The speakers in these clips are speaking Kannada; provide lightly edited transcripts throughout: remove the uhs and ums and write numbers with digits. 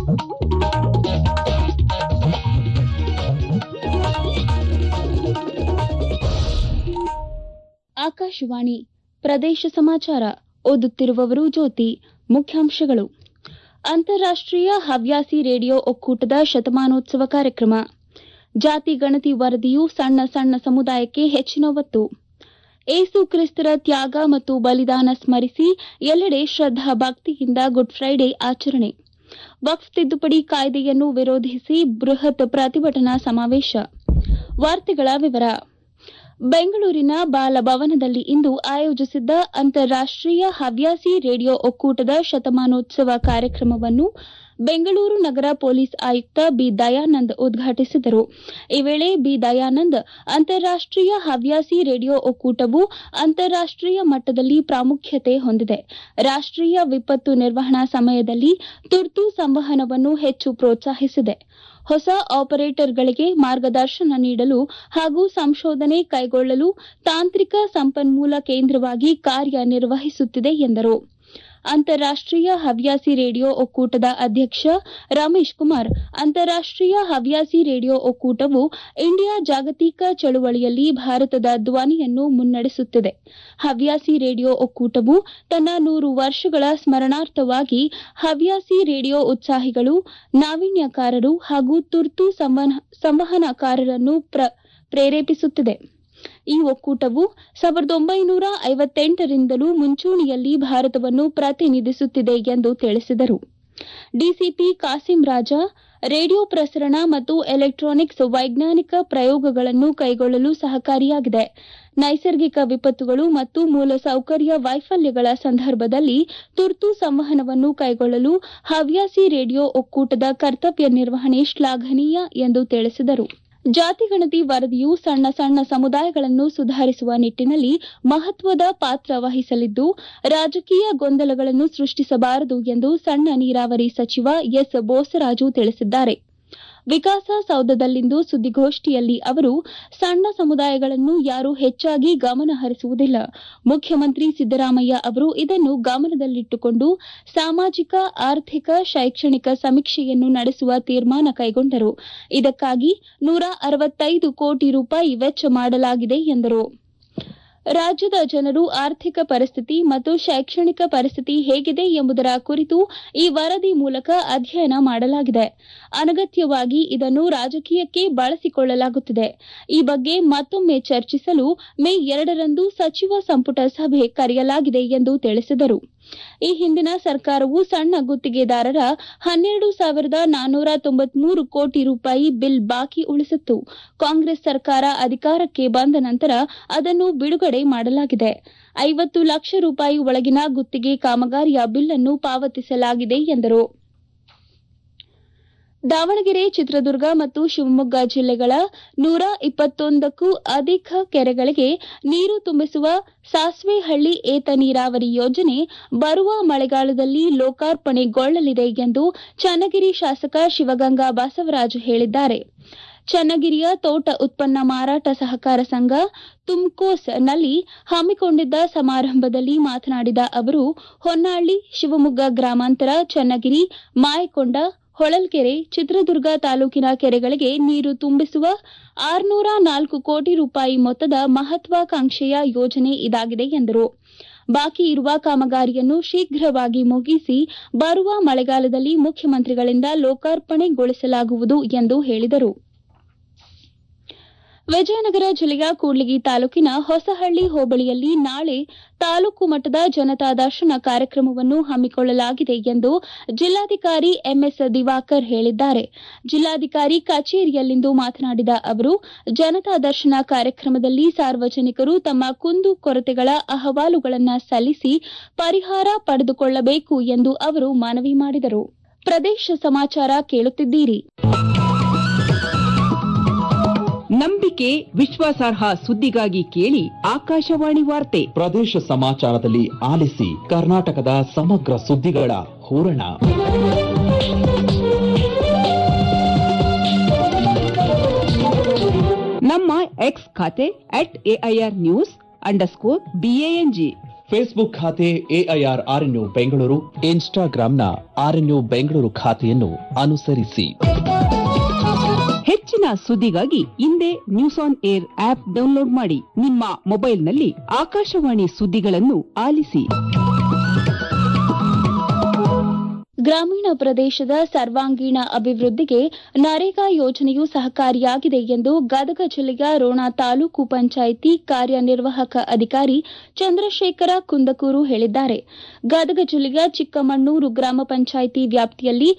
ಆಕಾಶವಾಣಿ ಪ್ರದೇಶ ಸಮಾಚಾರ ಓದುತ್ತಿರುವವರು ಜ್ಯೋತಿ. ಮುಖ್ಯಾಂಶಗಳು: ಅಂತಾರಾಷ್ಟ್ರೀಯ ಹವ್ಯಾಸಿ ರೇಡಿಯೋ ಒಕ್ಕೂಟದ ಶತಮಾನೋತ್ಸವ ಕಾರ್ಯಕ್ರಮ. ಜಾತಿ ಗಣತಿ ವರದಿಯು ಸಣ್ಣ ಸಣ್ಣ ಸಮುದಾಯಕ್ಕೆ ಹೆಚ್ಚಿನ ಒತ್ತು. ಏಸು ಕ್ರಿಸ್ತರ ತ್ಯಾಗ ಮತ್ತು ಬಲಿದಾನ ಸ್ಮರಿಸಿ ಎಲ್ಲೆಡೆ ಶ್ರದ್ಧಾ ಭಕ್ತಿಯಿಂದ ಗುಡ್ ಫ್ರೈಡೆ ಆಚರಣೆ. ವಕ್ಫ್ ತಿದ್ದುಪಡಿ ಕಾಯ್ದೆಯನ್ನು ವಿರೋಧಿಸಿ ಬೃಹತ್ ಪ್ರತಿಭಟನಾ ಸಮಾವೇಶ. ವಾರ್ತೆಗಳ ವಿವರ. ಬೆಂಗಳೂರಿನ ಬಾಲಭವನದಲ್ಲಿ ಇಂದು ಆಯೋಜಿಸಿದ್ದ ಅಂತಾರಾಷ್ಟ್ರೀಯ ಹವ್ಯಾಸಿ ರೇಡಿಯೋ ಒಕ್ಕೂಟದ ಶತಮಾನೋತ್ಸವ ಕಾರ್ಯಕ್ರಮವನ್ನು ಬೆಂಗಳೂರು ನಗರ ಪೊಲೀಸ್ ಆಯುಕ್ತ ಬಿ ದಯಾನಂದ್ ಉದ್ಘಾಟಿಸಿದರು. ಈ ವೇಳೆ ಬಿ ದಯಾನಂದ್, ಅಂತಾರಾಷ್ಟ್ರೀಯ ಹವ್ಯಾಸಿ ರೇಡಿಯೋ ಒಕ್ಕೂಟವು ಅಂತಾರಾಷ್ಟ್ರೀಯ ಮಟ್ಟದಲ್ಲಿ ಪ್ರಾಮುಖ್ಯತೆ ಹೊಂದಿದೆ. ರಾಷ್ಟ್ರೀಯ ವಿಪತ್ತು ನಿರ್ವಹಣಾ ಸಮಯದಲ್ಲಿ ತುರ್ತು ಸಂವಹನವನ್ನು ಹೆಚ್ಚು ಪ್ರೋತ್ಸಾಹಿಸಿದೆ. ಹೊಸ ಆಪರೇಟರ್ಗಳಿಗೆ ಮಾರ್ಗದರ್ಶನ ನೀಡಲು ಹಾಗೂ ಸಂಶೋಧನೆ ಕೈಗೊಳ್ಳಲು ತಾಂತ್ರಿಕ ಸಂಪನ್ಮೂಲ ಕೇಂದ್ರವಾಗಿ ಕಾರ್ಯನಿರ್ವಹಿಸುತ್ತಿದೆ ಎಂದರು. ಅಂತಾರಾಷ್ಟ್ರೀಯ ಹವ್ಯಾಸಿ ರೇಡಿಯೋ ಒಕ್ಕೂಟದ ಅಧ್ಯಕ್ಷ ರಮೇಶ್ ಕುಮಾರ್, ಅಂತಾರಾಷ್ಟ್ರೀಯ ಹವ್ಯಾಸಿ ರೇಡಿಯೋ ಒಕ್ಕೂಟವು ಇಂಡಿಯಾ ಜಾಗತಿಕ ಚಳುವಳಿಯಲ್ಲಿ ಭಾರತದ ಧ್ವನಿಯನ್ನು ಮುನ್ನಡೆಸುತ್ತಿದೆ. ಹವ್ಯಾಸಿ ರೇಡಿಯೋ ಒಕ್ಕೂಟವು ತನ್ನ 100 ವರ್ಷಗಳ ಸ್ಮರಣಾರ್ಥವಾಗಿ ಹವ್ಯಾಸಿ ರೇಡಿಯೋ ಉತ್ಸಾಹಿಗಳು, ನಾವೀನ್ಯಕಾರರು ಹಾಗೂ ತುರ್ತು ಸಂವಹನಕಾರರನ್ನು ಪ್ರೇರೇಪಿಸುತ್ತಿದೆ. ಈ ಒಕ್ಕೂಟವು 1958ರಿಂದಲೂ ಮುಂಚೂಣಿಯಲ್ಲಿ ಭಾರತವನ್ನು ಪ್ರತಿನಿಧಿಸುತ್ತಿದೆ ಎಂದು ತಿಳಿಸಿದರು. ಡಿಸಿಪಿ ಕಾಸಿಂ ರಾಜಾ, ರೇಡಿಯೋ ಪ್ರಸರಣ ಮತ್ತು ಎಲೆಕ್ಟ್ರಾನಿಕ್ಸ್ ವೈಜ್ಞಾನಿಕ ಪ್ರಯೋಗಗಳನ್ನು ಕೈಗೊಳ್ಳಲು ಸಹಕಾರಿಯಾಗಿದೆ. ನೈಸರ್ಗಿಕ ವಿಪತ್ತುಗಳು ಮತ್ತು ಮೂಲಸೌಕರ್ಯ ವೈಫಲ್ಯಗಳ ಸಂದರ್ಭದಲ್ಲಿ ತುರ್ತು ಸಂವಹನವನ್ನು ಕೈಗೊಳ್ಳಲು ಹವ್ಯಾಸಿ ರೇಡಿಯೋ ಒಕ್ಕೂಟದ ಕರ್ತವ್ಯ ನಿರ್ವಹಣೆ ಶ್ಲಾಘನೀಯ ಎಂದು ತಿಳಿಸಿದರು. ಜಾತಿಗಣತಿ ವರದಿಯು ಸಣ್ಣ ಸಣ್ಣ ಸಮುದಾಯಗಳನ್ನು ಸುಧಾರಿಸುವ ನಿಟ್ಟಿನಲ್ಲಿ ಮಹತ್ವದ ಪಾತ್ರ ವಹಿಸಲಿದ್ದು, ರಾಜಕೀಯ ಗೊಂದಲಗಳನ್ನು ಸೃಷ್ಟಿಸಬಾರದು ಎಂದು ಸಣ್ಣ ನೀರಾವರಿ ಸಚಿವ ಎಸ್ ಬೋಸರಾಜು ತಿಳಿಸಿದ್ದಾರೆ. ವಿಕಾಸಸೌಧದಲ್ಲಿಂದು ಸುದ್ದಿಗೋಷ್ಠಿಯಲ್ಲಿ ಅವರು, ಸಣ್ಣ ಸಮುದಾಯಗಳನ್ನು ಯಾರೂ ಹೆಚ್ಚಾಗಿ ಗಮನ ಹರಿಸುವುದಿಲ್ಲ. ಮುಖ್ಯಮಂತ್ರಿ ಸಿದ್ದರಾಮಯ್ಯ ಅವರು ಇದನ್ನು ಗಮನದಲ್ಲಿಟ್ಟುಕೊಂಡು ಸಾಮಾಜಿಕ, ಆರ್ಥಿಕ, ಶೈಕ್ಷಣಿಕ ಸಮೀಕ್ಷೆಯನ್ನು ನಡೆಸುವ ತೀರ್ಮಾನ ಕೈಗೊಂಡರು. ಇದಕ್ಕಾಗಿ 165 ಕೋಟಿ ರೂಪಾಯಿ ವೆಚ್ಚ ಮಾಡಲಾಗಿದೆ ಎಂದರು. ರಾಜ್ಯದ ಜನರು ಆರ್ಥಿಕ ಪರಿಸ್ಥಿತಿ ಮತ್ತು ಶೈಕ್ಷಣಿಕ ಪರಿಸ್ಥಿತಿ ಹೇಗಿದೆ ಎಂಬುದರ ಕುರಿತು ಈ ವರದಿ ಮೂಲಕ ಅಧ್ಯಯನ ಮಾಡಲಾಗಿದೆ. ಅನಗತ್ಯವಾಗಿ ಇದನ್ನು ರಾಜಕೀಯಕ್ಕೆ ಬಳಸಿಕೊಳ್ಳಲಾಗುತ್ತಿದೆ. ಈ ಬಗ್ಗೆ ಮತ್ತೊಮ್ಮೆ ಚರ್ಚಿಸಲು ಮೇ 2ರಂದು ಸಚಿವ ಸಂಪುಟ ಸಭೆ ಕರೆಯಲಾಗಿದೆ ಎಂದು ತಿಳಿಸಿದರು. ಈ ಹಿಂದಿನ ಸರ್ಕಾರವು ಸಣ್ಣ ಗುತ್ತಿಗೆದಾರರ 12,493 ಕೋಟಿ ರೂಪಾಯಿ ಬಿಲ್ ಬಾಕಿ ಉಳಿಸಿತ್ತು. ಕಾಂಗ್ರೆಸ್ ಸರ್ಕಾರ ಅಧಿಕಾರಕ್ಕೆ ಬಂದ ನಂತರ ಅದನ್ನು ಬಿಡುಗಡೆ ಮಾಡಲಾಗಿದೆ. 50 ಲಕ್ಷ ರೂಪಾಯಿ ಒಳಗಿನ ಗುತ್ತಿಗೆ ಕಾಮಗಾರಿಯ ಬಿಲ್ ಅನ್ನು ಪಾವತಿಸಲಾಗಿದೆ ಎಂದರು. ದಾವಣಗೆರೆ, ಚಿತ್ರದುರ್ಗ ಮತ್ತು ಶಿವಮೊಗ್ಗ ಜಿಲ್ಲೆಗಳ 121ಕ್ಕೂ ಅಧಿಕ ಕೆರೆಗಳಿಗೆ ನೀರು ತುಂಬಿಸುವ ಸಾಸ್ವೆಹಳ್ಳಿ ಏತ ನೀರಾವರಿ ಯೋಜನೆ ಬರುವ ಮಳೆಗಾಲದಲ್ಲಿ ಲೋಕಾರ್ಪಣೆಗೊಳ್ಳಲಿದೆ ಎಂದು ಚನ್ನಗಿರಿ ಶಾಸಕ ಶಿವಗಂಗಾ ಬಸವರಾಜ್ ಹೇಳಿದ್ದಾರೆ. ಚನ್ನಗಿರಿಯ ತೋಟ ಉತ್ಪನ್ನ ಮಾರಾಟ ಸಹಕಾರ ಸಂಘ ತುಮ್ಕೋಸ್ನಲ್ಲಿ ಹಮ್ಮಿಕೊಂಡಿದ್ದ ಸಮಾರಂಭದಲ್ಲಿ ಮಾತನಾಡಿದ ಅವರು, ಹೊನ್ನಾಳಿ, ಶಿವಮೊಗ್ಗ ಗ್ರಾಮಾಂತರ, ಚನ್ನಗಿರಿ, ಮಾಯಕೊಂಡ, ಹೊಳಲ್ಕೆರೆ, ಚಿತ್ರದುರ್ಗ ತಾಲೂಕಿನ ಕೆರೆಗಳಿಗೆ ನೀರು ತುಂಬಿಸುವ 604 ಕೋಟಿ ರೂಪಾಯಿ ಮೊತ್ತದ ಮಹತ್ವಾಕಾಂಕ್ಷೆಯ ಯೋಜನೆ ಇದಾಗಿದೆ ಎಂದರು. ಬಾಕಿ ಇರುವ ಕಾಮಗಾರಿಯನ್ನು ಶೀಘ್ರವಾಗಿ ಮುಗಿಸಿ ಬರುವ ಮಳೆಗಾಲದಲ್ಲಿ ಮುಖ್ಯಮಂತ್ರಿಗಳಿಂದ ಲೋಕಾರ್ಪಣೆಗೊಳಿಸಲಾಗುವುದು ಎಂದು ಹೇಳಿದರು. ವಿಜಯನಗರ ಜಿಲ್ಲೆಯ ಕೂಡ್ಲಿಗಿ ತಾಲೂಕಿನ ಹೊಸಹಳ್ಳಿ ಹೋಬಳಿಯಲ್ಲಿ ನಾಳೆ ತಾಲೂಕು ಮಟ್ಟದ ಜನತಾ ದರ್ಶನ ಕಾರ್ಯಕ್ರಮವನ್ನು ಹಮ್ಮಿಕೊಳ್ಳಲಾಗಿದೆ ಎಂದು ಜಿಲ್ಲಾಧಿಕಾರಿ ಎಂಎಸ್ ದಿವಾಕರ್ ಹೇಳಿದ್ದಾರೆ. ಜಿಲ್ಲಾಧಿಕಾರಿ ಕಚೇರಿಯಲ್ಲಿಂದು ಮಾತನಾಡಿದ ಅವರು, ಜನತಾ ದರ್ಶನ ಕಾರ್ಯಕ್ರಮದಲ್ಲಿ ಸಾರ್ವಜನಿಕರು ತಮ್ಮ ಕುಂದು ಕೊರತೆಗಳ ಅಹವಾಲುಗಳನ್ನು ಸಲ್ಲಿಸಿ ಪರಿಹಾರ ಪಡೆದುಕೊಳ್ಳಬೇಕು ಎಂದು ಅವರು ಮನವಿ ಮಾಡಿದರು. ಪ್ರದೇಶ ಸಮಾಚಾರ ಕೇಳುತ್ತಿದ್ದೀರಿ. ನಂಬಿಕೆ, ವಿಶ್ವಾಸಾರ್ಹ ಸುದ್ದಿಗಾಗಿ ಕೇಳಿ ಆಕಾಶವಾಣಿ ವಾರ್ತೆ. ಪ್ರದೇಶ ಸಮಾಚಾರದಲ್ಲಿ ಆಲಿಸಿ ಕರ್ನಾಟಕದ ಸಮಗ್ರ ಸುದ್ದಿಗಳ ಹೂರಣ. ನಮ್ಮ ಎಕ್ಸ್ ಖಾತೆ @AIR News_BANG, ಫೇಸ್ಬುಕ್ ಖಾತೆ ಎಐಆರ್ ಆರ್ಎನ್ಯು ಬೆಂಗಳೂರು, ಇನ್ಸ್ಟಾಗ್ರಾಂನ ಆರ್ಎನ್ಯು ಬೆಂಗಳೂರು ಖಾತೆಯನ್ನು ಅನುಸರಿಸಿ. ಹೆಚ್ಚಿನ ಸುದ್ದಿಗಾಗಿ ಹಿಂದೆ news on air app download ಮಾಡಿ. ನಿಮ್ಮ ಮೊಬೈಲ್ನಲ್ಲಿ ಆಕಾಶವಾಣಿ ಸುದ್ದಿಗಳನ್ನು ಆಲಿಸಿ. ಗ್ರಾಮೀಣ ಪ್ರದೇಶದ ಸರ್ವಾಂಗೀಣ ಅಭಿವೃದ್ಧಿಗೆ ನರೇಗಾ ಯೋಜನೆಯು ಸಹಕಾರಿಯಾಗಿದೆ ಎಂದು ಗದಗ ಜಿಲ್ಲೆಯ ರೋಣ ತಾಲೂಕು ಪಂಚಾಯಿತಿ ಕಾರ್ಯನಿರ್ವಾಹಕ ಅಧಿಕಾರಿ ಚಂದ್ರಶೇಖರ ಕುಂದಕೂರು ಹೇಳಿದ್ದಾರೆ. ಗದಗ ಜಿಲ್ಲೆಯ ಚಿಕ್ಕಮಣ್ಣೂರು ಗ್ರಾಮ ಪಂಚಾಯಿತಿ ವ್ಯಾಪ್ತಿಯಲ್ಲಿ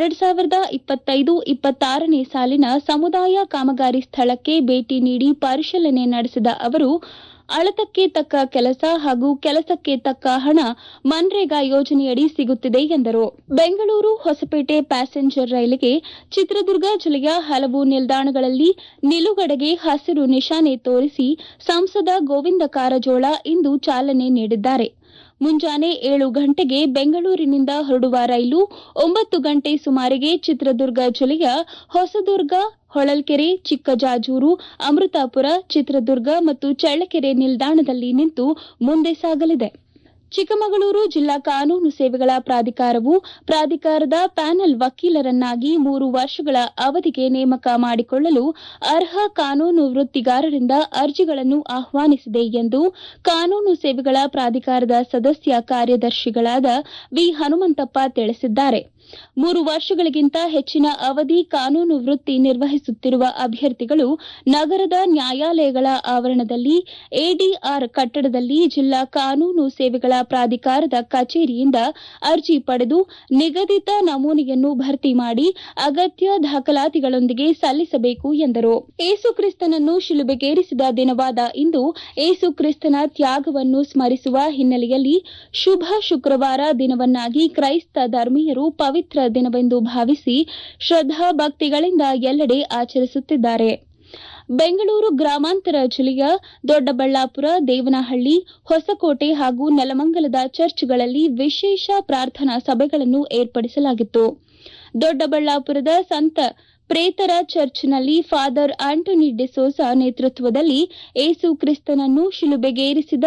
2025-26ನೇ ಸಾಲಿನ ಸಮುದಾಯ ಕಾಮಗಾರಿ ಸ್ಥಳಕ್ಕೆ ಭೇಟಿ ನೀಡಿ ಪರಿಶೀಲನೆ ನಡೆಸಿದ ಅವರು ಅಳತಕ್ಕೆ ತಕ್ಕ ಕೆಲಸ ಹಾಗೂ ಕೆಲಸಕ್ಕೆ ತಕ್ಕ ಹಣ ಮನ್ರೇಗಾ ಯೋಜನೆಯಡಿ ಸಿಗುತ್ತಿದೆ ಎಂದರು. ಬೆಂಗಳೂರು ಹೊಸಪೇಟೆ ಪ್ಯಾಸೆಂಜರ್ ರೈಲಿಗೆ ಚಿತ್ರದುರ್ಗ ಜಿಲ್ಲೆಯ ಹಲವು ನಿಲ್ದಾಣಗಳಲ್ಲಿ ನಿಲುಗಡೆಗೆ ಹಸಿರು ನಿಶಾನೆ ತೋರಿಸಿ ಸಂಸದ ಗೋವಿಂದ ಕಾರಜೋಳ ಇಂದು ಚಾಲನೆ ನೀಡಿದ್ದಾರೆ. ಮುಂಜಾನೆ 7 ಗಂಟೆಗೆ ಬೆಂಗಳೂರಿನಿಂದ ಹೊರಡುವ ರೈಲು 9 ಗಂಟೆ ಸುಮಾರಿಗೆ ಚಿತ್ರದುರ್ಗ ಜಿಲ್ಲೆಯ ಹೊಸದುರ್ಗ, ಹೊಳಲ್ಕೆರೆ, ಚಿಕ್ಕಜಾಜೂರು, ಅಮೃತಾಪುರ, ಚಿತ್ರದುರ್ಗ ಮತ್ತು ಚಳ್ಳಕೆರೆ ನಿಲ್ದಾಣದಲ್ಲಿ ನಿಂತು ಮುಂದೆ ಸಾಗಲಿದೆ. ಚಿಕ್ಕಮಗಳೂರು ಜಿಲ್ಲಾ ಕಾನೂನು ಸೇವೆಗಳ ಪ್ರಾಧಿಕಾರವು ಪ್ರಾಧಿಕಾರದ ಪ್ಯಾನೆಲ್ ವಕೀಲರನ್ನಾಗಿ 3 ವರ್ಷಗಳ ಅವಧಿಗೆ ನೇಮಕ ಮಾಡಿಕೊಳ್ಳಲು ಅರ್ಹ ಕಾನೂನು ವೃತ್ತಿಗಾರರಿಂದ ಅರ್ಜಿಗಳನ್ನು ಆಹ್ವಾನಿಸಿದೆ ಎಂದು ಕಾನೂನು ಸೇವೆಗಳ ಪ್ರಾಧಿಕಾರದ ಸದಸ್ಯ ಕಾರ್ಯದರ್ಶಿಗಳಾದ ವಿ ಹನುಮಂತಪ್ಪ ತಿಳಿಸಿದ್ದಾರೆ. 3 ವರ್ಷಗಳಿಗಿಂತ ಹೆಚ್ಚಿನ ಅವಧಿ ಕಾನೂನು ವೃತ್ತಿ ನಿರ್ವಹಿಸುತ್ತಿರುವ ಅಭ್ಯರ್ಥಿಗಳು ನಗರದ ನ್ಯಾಯಾಲಯಗಳ ಆವರಣದಲ್ಲಿ ಎಡಿಆರ್ ಕಟ್ಟಡದಲ್ಲಿ ಜಿಲ್ಲಾ ಕಾನೂನು ಸೇವೆಗಳ ಪ್ರಾಧಿಕಾರದ ಕಚೇರಿಯಿಂದ ಅರ್ಜಿ ಪಡೆದು ನಿಗದಿತ ನಮೂನೆಯನ್ನು ಭರ್ತಿ ಮಾಡಿ ಅಗತ್ಯ ದಾಖಲಾತಿಗಳೊಂದಿಗೆ ಸಲ್ಲಿಸಬೇಕು ಎಂದರು. ಏಸುಕ್ರಿಸ್ತನನ್ನು ಶಿಲುಬೆಗೇರಿಸಿದ ದಿನವಾದ ಇಂದು ಏಸುಕ್ರಿಸ್ತನ ತ್ಯಾಗವನ್ನು ಸ್ಮರಿಸುವ ಹಿನ್ನೆಲೆಯಲ್ಲಿ ಶುಭ ಶುಕ್ರವಾರ ದಿನವನ್ನಾಗಿ ಕ್ರೈಸ್ತ ಧರ್ಮೀಯರು ಪವಿತ್ರ ದಿನವೆಂದು ಭಾವಿಸಿ ಶ್ರದ್ಧಾ ಭಕ್ತಿಗಳಿಂದ ಎಲ್ಲೆಡೆ ಆಚರಿಸುತ್ತಿದ್ದಾರೆ. ಬೆಂಗಳೂರು ಗ್ರಾಮಾಂತರ ಜಿಲ್ಲೆಯ ದೊಡ್ಡಬಳ್ಳಾಪುರ, ದೇವನಹಳ್ಳಿ, ಹೊಸಕೋಟೆ ಹಾಗೂ ನೆಲಮಂಗಲದ ಚರ್ಚ್ಗಳಲ್ಲಿ ವಿಶೇಷ ಪ್ರಾರ್ಥನಾ ಸಭೆಗಳನ್ನು ಏರ್ಪಡಿಸಲಾಗಿತ್ತು. ದೊಡ್ಡಬಳ್ಳಾಪುರದ ಸಂತ ಪ್ರೇತರ ಚರ್ಚ್ನಲ್ಲಿ ಫಾದರ್ ಆಂಟೋನಿ ಡಿಸೋಜಾ ನೇತೃತ್ವದಲ್ಲಿ ಏಸು ಕ್ರಿಸ್ತನನ್ನು ಶಿಲುಬೆಗೇರಿಸಿದ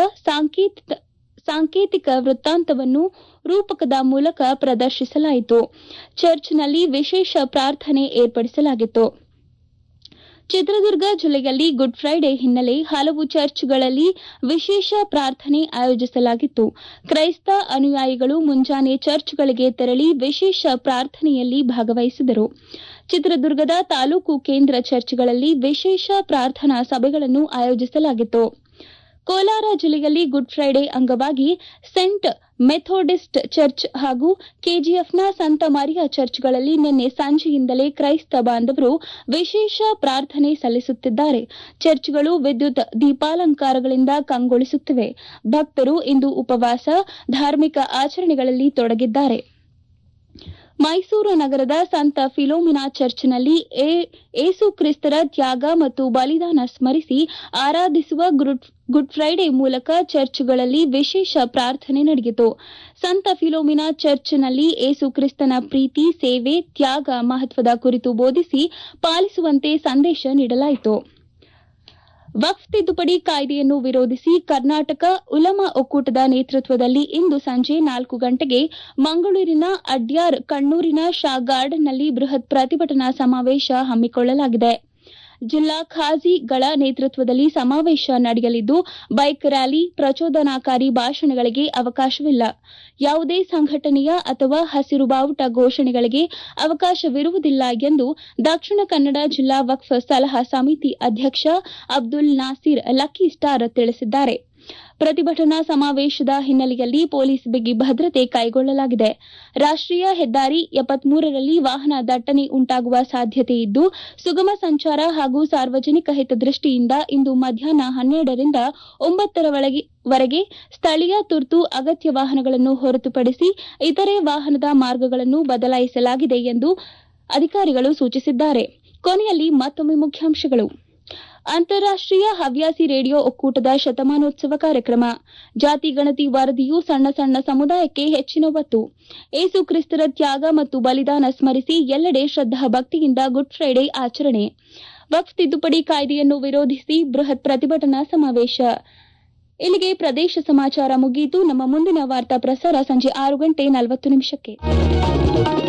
ಸಾಂಕೇತಿಕ ವೃತ್ತಾಂತವನ್ನು ರೂಪಕದ ಮೂಲಕ ಪ್ರದರ್ಶಿಸಲಾಯಿತು. ಚರ್ಚ್ನಲ್ಲಿ ವಿಶೇಷ ಪ್ರಾರ್ಥನೆ ಏರ್ಪಡಿಸಲಾಗಿತ್ತು. ಚಿತ್ರದುರ್ಗ ಜಿಲ್ಲೆಯಲ್ಲಿ ಗುಡ್ ಫ್ರೈಡೆ ಹಿನ್ನೆಲೆ ಹಲವು ಚರ್ಚ್ಗಳಲ್ಲಿ ವಿಶೇಷ ಪ್ರಾರ್ಥನೆ ಆಯೋಜಿಸಲಾಗಿತ್ತು. ಕ್ರೈಸ್ತ ಅನುಯಾಯಿಗಳು ಮುಂಜಾನೆ ಚರ್ಚ್ಗಳಿಗೆ ತೆರಳಿ ವಿಶೇಷ ಪ್ರಾರ್ಥನೆಯಲ್ಲಿ ಭಾಗವಹಿಸಿದರು. ಚಿತ್ರದುರ್ಗದ ತಾಲೂಕು ಕೇಂದ್ರ ಚರ್ಚ್ಗಳಲ್ಲಿ ವಿಶೇಷ ಪ್ರಾರ್ಥನಾ ಸಭೆಗಳನ್ನು ಆಯೋಜಿಸಲಾಗಿತ್ತು. ಕೋಲಾರ ಜಿಲ್ಲೆಯಲ್ಲಿ ಗುಡ್ ಫ್ರೈಡೆ ಅಂಗವಾಗಿ ಸೆಂಟ್ ಮೆಥೋಡಿಸ್ಟ್ ಚರ್ಚ್ ಹಾಗೂ ಕೆಜಿಎಫ್ನ ಸಂತ ಮರಿಯಾ ಚರ್ಚ್ಗಳಲ್ಲಿ ನಿನ್ನೆ ಸಂಜೆಯಿಂದಲೇ ಕ್ರೈಸ್ತ ಬಾಂಧವರು ವಿಶೇಷ ಪ್ರಾರ್ಥನೆ ಸಲ್ಲಿಸುತ್ತಿದ್ದಾರೆ. ಚರ್ಚ್ಗಳು ವಿದ್ಯುತ್ ದೀಪಾಲಂಕಾರಗಳಿಂದ ಕಂಗೊಳಿಸುತ್ತಿವೆ. ಭಕ್ತರು ಇಂದು ಉಪವಾಸ, ಧಾರ್ಮಿಕ ಆಚರಣೆಗಳಲ್ಲಿ ತೊಡಗಿದ್ದಾರೆ. ಮೈಸೂರು ನಗರದ ಸಂತ ಫಿಲೋಮಿನಾ ಚರ್ಚ್ನಲ್ಲಿ ಏಸು ಕ್ರಿಸ್ತರ ತ್ಯಾಗ ಮತ್ತು ಬಲಿದಾನ ಸ್ಮರಿಸಿ ಆರಾಧಿಸುವ ಗುಡ್ ಫ್ರೈಡೆ ಮೂಲಕ ಚರ್ಚ್ಗಳಲ್ಲಿ ವಿಶೇಷ ಪ್ರಾರ್ಥನೆ ನಡೆಯಿತು. ಸಂತ ಫಿಲೋಮಿನಾ ಚರ್ಚ್ನಲ್ಲಿ ಏಸು ಕ್ರಿಸ್ತನ ಪ್ರೀತಿ, ಸೇವೆ, ತ್ಯಾಗ ಮಹತ್ವದ ಕುರಿತು ಬೋಧಿಸಿ ಪಾಲಿಸುವಂತೆ ಸಂದೇಶ ನೀಡಲಾಯಿತು. ವಕ್ಫ್ ತಿದ್ದುಪಡಿ ಕಾಯ್ದೆಯನ್ನು ವಿರೋಧಿಸಿ ಕರ್ನಾಟಕ ಉಲಮಾ ಒಕ್ಕೂಟದ ನೇತೃತ್ವದಲ್ಲಿ ಇಂದು ಸಂಜೆ 4 ಗಂಟೆಗೆ ಮಂಗಳೂರಿನ ಅಡ್ಯಾರ್, ಕಣ್ಣೂರಿನ ಶಾ ಗಾರ್ಡನ್ನಲ್ಲಿ ಬೃಹತ್ ಪ್ರತಿಭಟನಾ ಸಮಾವೇಶ ಹಮ್ಮಿಕೊಳ್ಳಲಾಗಿದೆ. ಜಿಲ್ಲಾ ಖಾಜಿಗಳ ನೇತೃತ್ವದಲ್ಲಿ ಸಮಾವೇಶ ನಡೆಯಲಿದ್ದು, ಬೈಕ್ ರ್ಯಾಲಿ, ಪ್ರಚೋದನಾಕಾರಿ ಭಾಷಣಗಳಿಗೆ ಅವಕಾಶವಿಲ್ಲ. ಯಾವುದೇ ಸಂಘಟನೆಯ ಅಥವಾ ಹಸಿರು ಬಾವುಟ ಘೋಷಣೆಗಳಿಗೆ ಅವಕಾಶವಿರುವುದಿಲ್ಲ ಎಂದು ದಕ್ಷಿಣ ಕನ್ನಡ ಜಿಲ್ಲಾ ವಕ್ಫ್ ಸಲಹಾ ಸಮಿತಿ ಅಧ್ಯಕ್ಷ ಅಬ್ದುಲ್ ನಾಸೀರ್ ಲಕ್ಕಿ ಸ್ಟಾರ್ ತಿಳಿಸಿದ್ದಾರೆ. ಪ್ರತಿಭಟನಾ ಸಮಾವೇಶದ ಹಿನ್ನೆಲೆಯಲ್ಲಿ ಪೊಲೀಸ್ ಬಿಗಿ ಭದ್ರತೆ ಕೈಗೊಳ್ಳಲಾಗಿದೆ. ರಾಷ್ಟೀಯ ಹೆದ್ದಾರಿ 73ರಲ್ಲಿ ವಾಹನ ದಟ್ಟಣೆ ಉಂಟಾಗುವ ಸಾಧ್ಯತೆ ಇದ್ದು, ಸುಗಮ ಸಂಚಾರ ಹಾಗೂ ಸಾರ್ವಜನಿಕ ಹಿತದೃಷ್ಟಿಯಿಂದ ಇಂದು ಮಧ್ಯಾಹ್ನ 12ರಿಂದ 9ರವರೆಗೆ ಸ್ಥಳೀಯ ತುರ್ತು ಅಗತ್ಯ ವಾಹನಗಳನ್ನು ಹೊರತುಪಡಿಸಿ ಇತರೆ ವಾಹನದ ಮಾರ್ಗಗಳನ್ನು ಬದಲಾಯಿಸಲಾಗಿದೆ ಎಂದು ಅಧಿಕಾರಿಗಳು ಸೂಚಿಸಿದ್ದಾರೆ. ಕೊನೆಯಲ್ಲಿ ಮತ್ತೊಮ್ಮೆ ಮುಖ್ಯಾಂಶಗಳು. ಅಂತಾರಾಷ್ಟೀಯ ಹವ್ಯಾಸಿ ರೇಡಿಯೋ ಒಕ್ಕೂಟದ ಶತಮಾನೋತ್ಸವ ಕಾರ್ಯಕ್ರಮ. ಜಾತಿ ಗಣತಿ ವರದಿಯು ಸಣ್ಣ ಸಣ್ಣ ಸಮುದಾಯಕ್ಕೆ ಹೆಚ್ಚಿನ ಒತ್ತು. ಏಸು ಕ್ರಿಸ್ತರ ತ್ಯಾಗ ಮತ್ತು ಬಲಿದಾನ ಸ್ಮರಿಸಿ ಎಲ್ಲೆಡೆ ಶ್ರದ್ಧಾ ಭಕ್ತಿಯಿಂದ ಗುಡ್ ಫ್ರೈಡೆ ಆಚರಣೆ. ವಕ್ಫ್ ತಿದ್ದುಪಡಿ ಕಾಯ್ದೆಯನ್ನು ವಿರೋಧಿಸಿ ಬೃಹತ್ ಪ್ರತಿಭಟನಾ ಸಮಾವೇಶ. ಇಲ್ಲಿಗೆ ಪ್ರದೇಶ ಸಮಾಚಾರ ಮುಗಿಯಿತು. ನಮ್ಮ ಮುಂದಿನ ವಾರ್ತಾ ಪ್ರಸಾರ ಸಂಜೆ 6:40 ನಿಮಿಷಕ್ಕೆ.